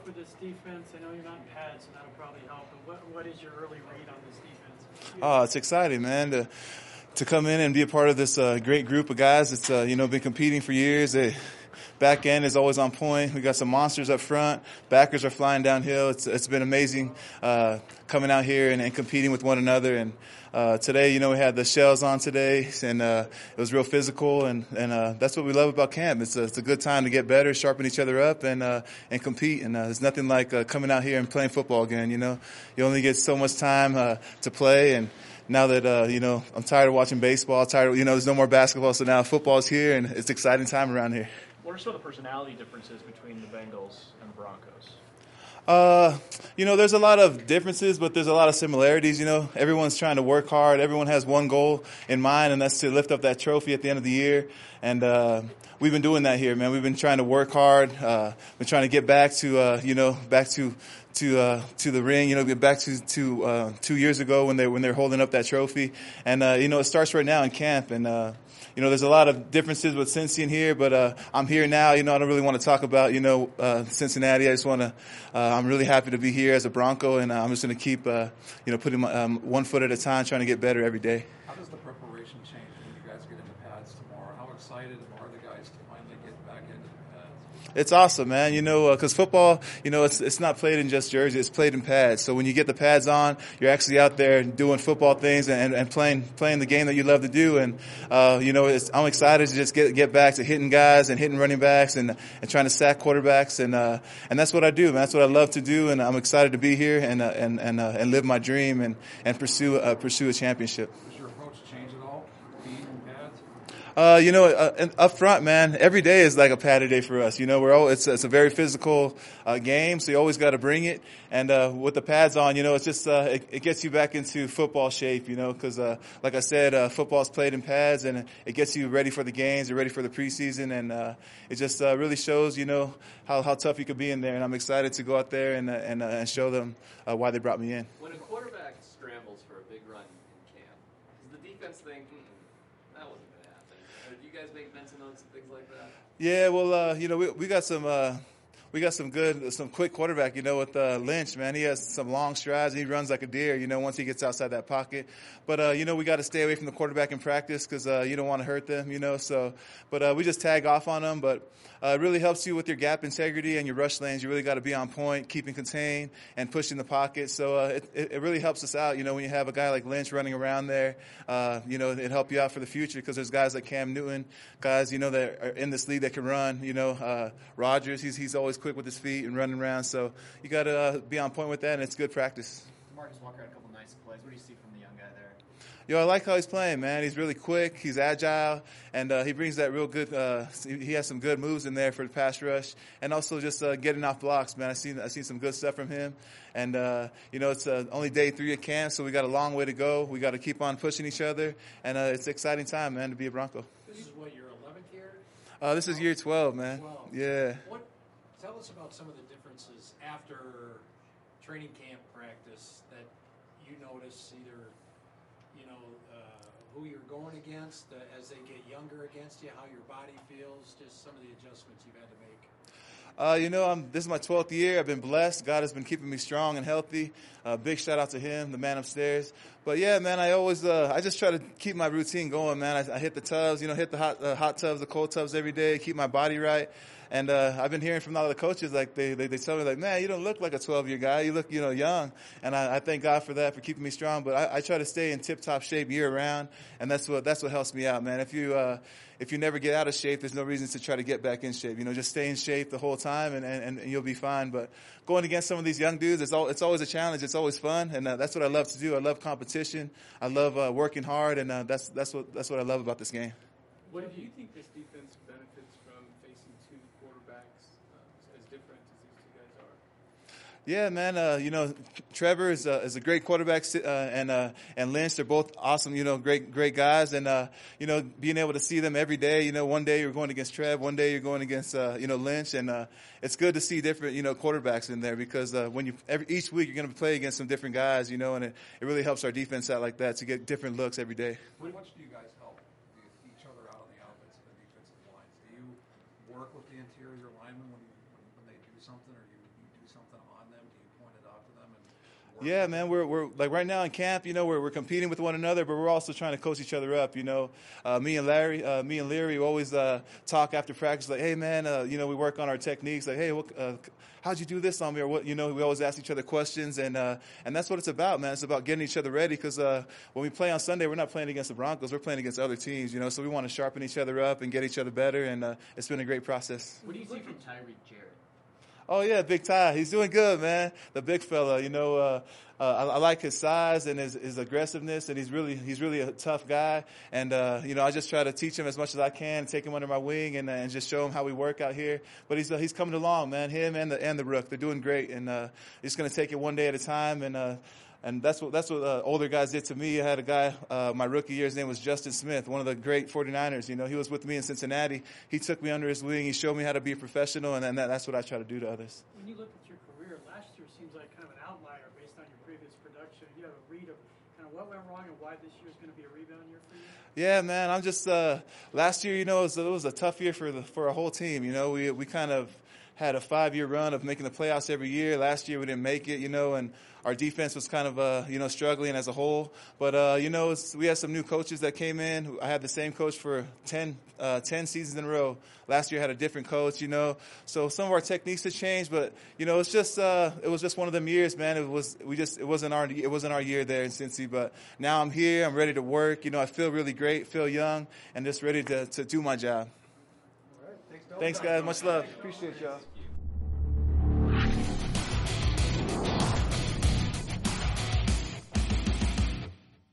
for this defense? I know you're not in pads, so that'll probably help. But what is your early read on this defense? Oh, it's exciting, man, to come in and be a part of this great group of guys that's been competing for years. Back end is always on point. We got some monsters up front. Backers are flying downhill. It's been amazing coming out here and competing with one another. And today, we had the shells on today, and it was real physical. And that's what we love about camp. It's a good time to get better, sharpen each other up, and compete. And there's nothing like coming out here and playing football again. You only get so much time to play. And now that, I'm tired of watching baseball, there's no more basketball, so now football's here, and it's an exciting time around here. What are some of the personality differences between the Bengals and the Broncos? There's a lot of differences, but there's a lot of similarities. Everyone's trying to work hard. Everyone has one goal in mind, and that's to lift up that trophy at the end of the year. And we've been doing that here, man. We've been trying to work hard. Been trying to get back to, back to the ring, get back to 2 years ago when they're holding up that trophy. And, it starts right now in camp. And, there's a lot of differences with Cincy in here, but I'm here now. I don't really want to talk about, Cincinnati. I just want to, I'm really happy to be here as a Bronco, and I'm just going to keep, putting my, 1 foot at a time, trying to get better every day. How does the preparation change when you guys get into pads tomorrow? How excited are the guys to finally get back into the pads? It's awesome, man. Because football, it's not played in just jerseys. It's played in pads. So when you get the pads on, you're actually out there doing football things and playing the game that you love to do. And I'm excited to just get back to hitting guys and hitting running backs and trying to sack quarterbacks. And that's what I do, man. That's what I love to do. And I'm excited to be here and live my dream and pursue a championship. Does your approach change at all, being in pads? Up front, man, every day is like a padded day for us. It's a very physical game, so you always got to bring it. And with the pads on, it's just it gets you back into football shape, because like I said, football's played in pads, and it gets you ready for the games, you're ready for the preseason, and it just really shows, how tough you could be in there. And I'm excited to go out there and show them why they brought me in. When a quarterback scrambles for a big run in camp, does the defense think, that wasn't going to happen? Or do you guys make mental notes and things like that? Yeah, well, we got some quick quarterback, with Lynch, man. He has some long strides, and he runs like a deer, once he gets outside that pocket. But, we got to stay away from the quarterback in practice because you don't want to hurt them, But we just tag off on them. But it really helps you with your gap integrity and your rush lanes. You really got to be on point, keeping contained, and pushing the pocket. So it really helps us out, when you have a guy like Lynch running around there. It help you out for the future because there's guys like Cam Newton, guys, that are in this league that can run. Rodgers, he's always quick with his feet and running around. So you got to be on point with that, and it's good practice. Marcus Walker had a couple nice plays. What do you see from the young guy there? I like how he's playing, man. He's really quick. He's agile, and he brings that real good. He has some good moves in there for the pass rush, and also just getting off blocks, man. I seen some good stuff from him, and it's only day 3 of camp, so we got a long way to go. We got to keep on pushing each other, and it's an exciting time, man, to be a Bronco. This is what, your 11th year? This is year 12, man. 12. Yeah. Tell us about some of the differences after training camp practice that you notice, either who you're going against as they get younger against you, how your body feels, just some of the adjustments you've had to make. This is my 12th year. I've been blessed. God has been keeping me strong and healthy. Big shout out to him, the man upstairs. But yeah, man, I always, I just try to keep my routine going, man. I hit the tubs, hit the hot tubs, the cold tubs every day, keep my body right. And I've been hearing from a lot of the coaches, like they tell me, like, man, you don't look like a 12-year guy. You look, young. And I thank God for that, for keeping me strong. But I try to stay in tip-top shape year round, and that's what helps me out, man. If you never get out of shape, there's no reason to try to get back in shape. Just stay in shape the whole time, and you'll be fine. But going against some of these young dudes, it's always a challenge. It's always fun, and that's what I love to do. I love competition. I love working hard, and that's what I love about this game. What do you think this defense benefits from facing two quarterbacks as different as these two guys are? Yeah, man. Trevor is a great quarterback, and Lynch. They're both awesome. Great guys, and being able to see them every day. One day you're going against Trev, one day you're going against Lynch, and it's good to see different quarterbacks in there because each week you're going to play against some different guys. And it really helps our defense out like that to get different looks every day. How much do you guys help each other out on the offensive and defensive lines? Do you work with the interior linemen when they do something, or you do something Yeah, man, we're like right now in camp, you know, we're competing with one another, but we're also trying to coach each other up, you know. Me and Leary always talk after practice, like, hey, man, you know, we work on our techniques, like, hey, how'd you do this on me, or what, you know, we always ask each other questions, and that's what it's about, man. It's about getting each other ready, because when we play on Sunday, we're not playing against the Broncos, we're playing against other teams, you know, so we want to sharpen each other up and get each other better, and it's been a great process. What do you see from Tyreek Jarrett? Oh, yeah, Big Ty. He's doing good, man. The big fella, you know, I like his size and his aggressiveness, and he's really a tough guy. And, you know, I just try to teach him as much as I can, take him under my wing, and just show him how we work out here. But he's coming along, man. Him and the Rook, they're doing great. And he's going to take it one day at a time. And that's what older guys did to me. I had a guy, my rookie year, his name was Justin Smith, one of the great 49ers. You know, he was with me in Cincinnati. He took me under his wing. He showed me how to be a professional, and that's what I try to do to others. When you look at your career, last year seems like kind of an outlier based on your previous production. You have a read of kind of what went wrong and why this year is going to be a rebound year for you? Yeah, man. I'm just last year, you know, it was a tough year for our whole team. You know, we kind of had a 5-year run of making the playoffs every year. Last year we didn't make it, you know, and our defense was kind of, you know, struggling as a whole. But, you know, we had some new coaches that came in. I had the same coach for 10 seasons in a row. Last year I had a different coach, you know. So some of our techniques have changed, but, you know, it was just one of them years, man. It wasn't our year there in Cincy. But now I'm here. I'm ready to work. You know, I feel really great, feel young, and just ready to do my job. All right. Thanks, guys. Much love. Appreciate y'all.